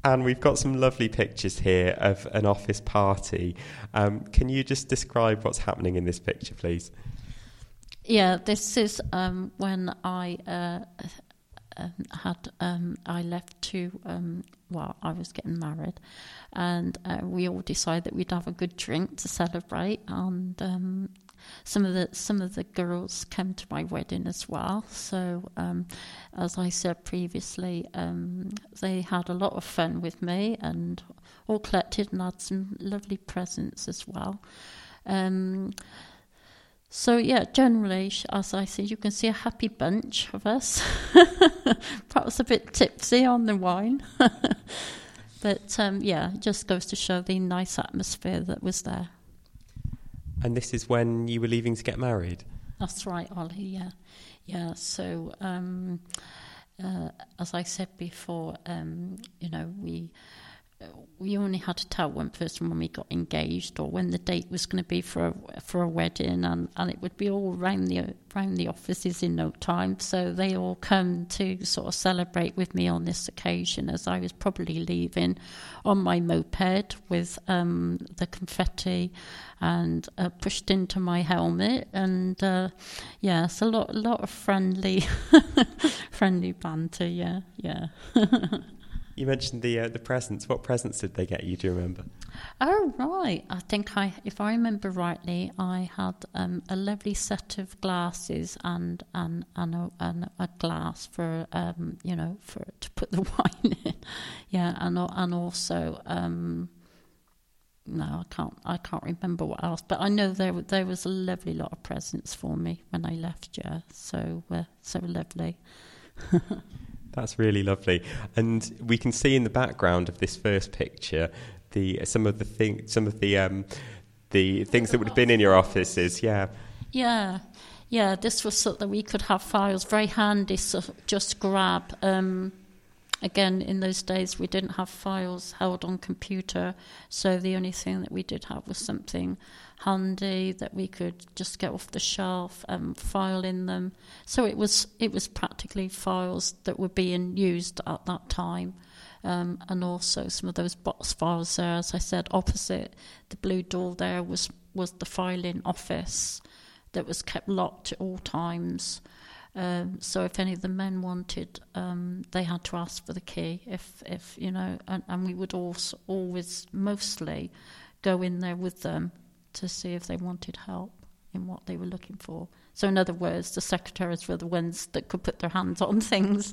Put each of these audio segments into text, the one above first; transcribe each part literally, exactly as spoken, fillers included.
And we've got some lovely pictures here of an office party. Um, can you just describe what's happening in this picture, please? Yeah, this is um, when I uh, um, had um, I left to um, well, I was getting married, and uh, we all decided that we'd have a good drink to celebrate. And um, some of the some of the girls came to my wedding as well. So, um, as I said previously, um, they had a lot of fun with me, and all collected and had some lovely presents as well. Um, So, yeah, generally, as I said, you can see a happy bunch of us. Perhaps a bit tipsy on the wine. But, um, yeah, it just goes to show the nice atmosphere that was there. And this is when you were leaving to get married? That's right, Ollie, yeah. Yeah, so, um, uh, as I said before, um, you know, we... we only had to tell one person when we got engaged or when the date was going to be for a, for a wedding, and, and it would be all around the around the offices in no time. So they all come to sort of celebrate with me on this occasion, as I was probably leaving on my moped with um, the confetti and uh, pushed into my helmet, and uh, yeah, it's a lot a lot of friendly friendly banter. Yeah, yeah. You mentioned the uh, the presents. What presents did they get you? Do you remember? Oh, right. I think I, if I remember rightly, I had um, a lovely set of glasses and and and a, and a glass for um, you know, for to put the wine in. Yeah, and and also um, no, I can't I can't remember what else, but I know there there was a lovely lot of presents for me when I left. Yeah, so uh, so lovely. That's really lovely, and we can see in the background of this first picture the some of the thing, some of the um, the things that would have been in your offices. Yeah, yeah, yeah. This was so that we could have files very handy. So just grab. Um, again, in those days, we didn't have files held on computer, so the only thing that we did have was something handy that we could just get off the shelf and file in them. So it was it was practically files that were being used at that time, um, and also some of those box files there. As I said, opposite the blue door there was was the filing office that was kept locked at all times. Um, so if any of the men wanted, um, they had to ask for the key. If if you know, and, and we would also always mostly go in there with them to see if they wanted help in what they were looking for. So in other words, the secretaries were the ones that could put their hands on things.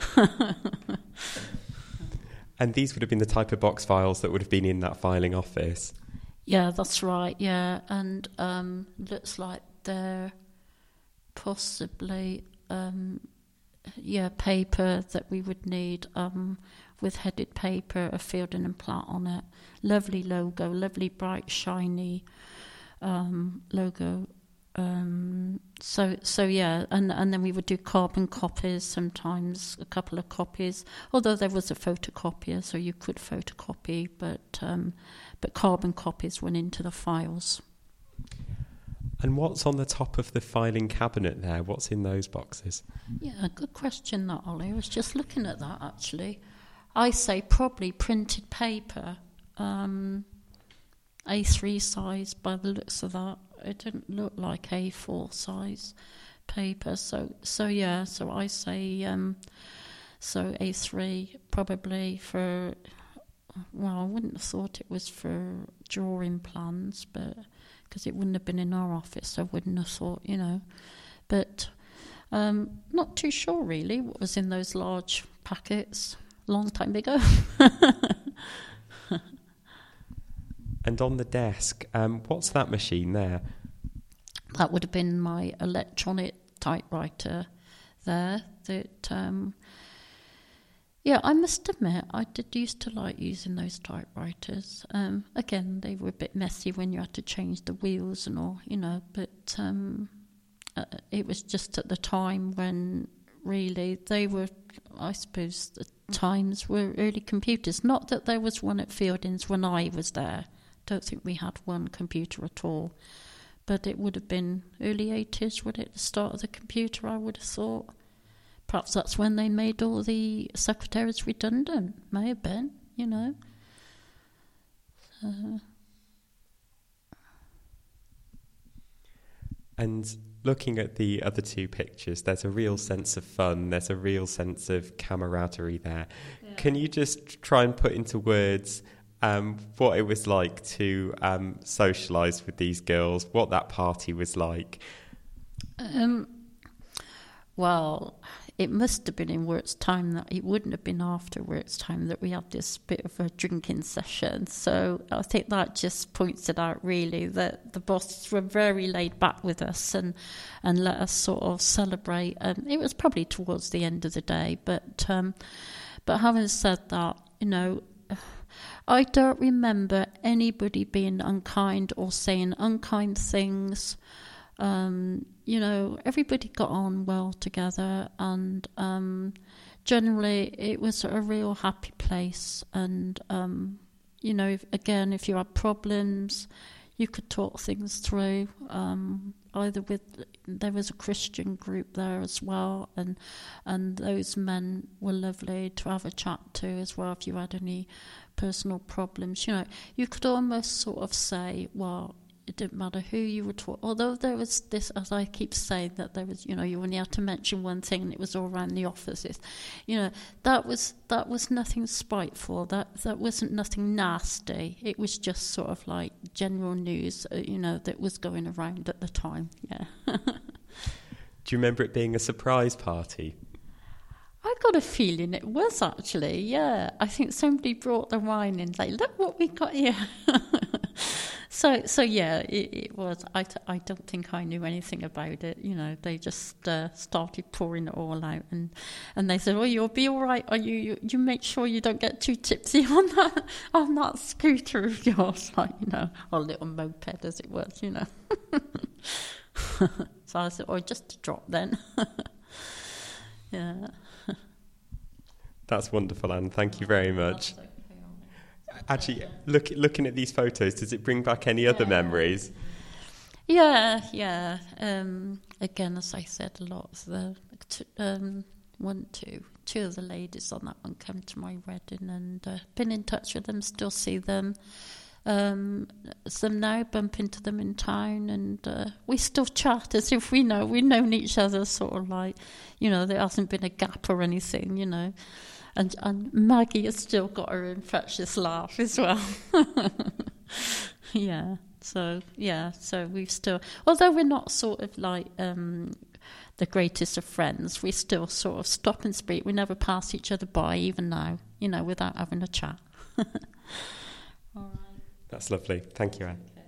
And these would have been the type of box files that would have been in that filing office? Yeah, that's right, yeah. And um, looks like they're possibly, um, yeah, paper that we would need um, with headed paper, a Fielding and Platt on it. Lovely logo, lovely bright shiny um, logo. Um, so so yeah, and and then we would do carbon copies sometimes, a couple of copies. Although there was a photocopier, so you could photocopy, but um, but carbon copies went into the files. And what's on the top of the filing cabinet there? What's in those boxes? Yeah, good question that, Ollie. I was just looking at that actually. I say probably printed paper. Um, A three size by the looks of that. It didn't look like A four size paper. So so yeah, so I say um, so A three probably for, well, I wouldn't have thought it was for drawing plans, but because it wouldn't have been in our office, I wouldn't have thought, you know. But um, not too sure really what was in those large packets. Long time ago. And on the desk, um, what's that machine there? That would have been my electronic typewriter there. That, um, yeah, I must admit, I did used to like using those typewriters. Um, again, they were a bit messy when you had to change the wheels and all, you know, but um, uh, it was just at the time when really they were, I suppose, the times were early computers. Not that there was one at Fielding's when I was there. Don't think we had one computer at all. But it would have been early eighties, would it, the start of the computer, I would have thought. Perhaps that's when they made all the secretaries redundant. May have been, you know. So. And looking at the other two pictures, there's a real sense of fun, there's a real sense of camaraderie there. Yeah. Can you just try and put into words um, what it was like to um, socialise with these girls, what that party was like? Um, well, it must have been in work's time, that it wouldn't have been after work's time that we had this bit of a drinking session. So I think that just points it out, really, that the bosses were very laid back with us and, and let us sort of celebrate. And it was probably towards the end of the day. But, um, but having said that, you know, I don't remember anybody being unkind or saying unkind things. Um, you know, everybody got on well together, and um, generally it was a real happy place. And, um, you know, if, again, if you had problems, you could talk things through, um, either with, there was a Christian group there as well, and and those men were lovely to have a chat to as well if you had any personal problems. You know, you could almost sort of say, well, it didn't matter who you were talking. Although there was this, as I keep saying, that there was, you know, you only had to mention one thing, and it was all around the offices. You know, that was that was nothing spiteful. That that wasn't nothing nasty. It was just sort of like general news, uh, you know, that was going around at the time. Yeah. Do you remember it being a surprise party? I got a feeling it was, actually. Yeah, I think somebody brought the wine in. Like, look what we got here. So, so yeah, it, it was. I, t- I don't think I knew anything about it. You know, they just uh, started pouring it all out, and, and they said, "Oh, you'll be all right. Are you, you? You make sure you don't get too tipsy on that on that scooter of yours, like, you know, or little moped as it was, you know." So I said, "Oh, just a drop then." Yeah. That's wonderful, Anne. Thank you very much. Actually, look, looking at these photos, does it bring back any other yeah. memories? Yeah, yeah. Um, again, as I said, a lot of the um, one, two, two of the ladies on that one came to my wedding, and uh, been in touch with them. Still see them. Um, some now bump into them in town, and uh, we still chat as if we know we've known each other. Sort of like, you know, there hasn't been a gap or anything, you know. And, and Maggie has still got her infectious laugh as well. Yeah, so, yeah, so we've still... Although we're not sort of like um, the greatest of friends, we still sort of stop and speak. We never pass each other by, even now, you know, without having a chat. All right. That's lovely. Thank you, Anne. Okay.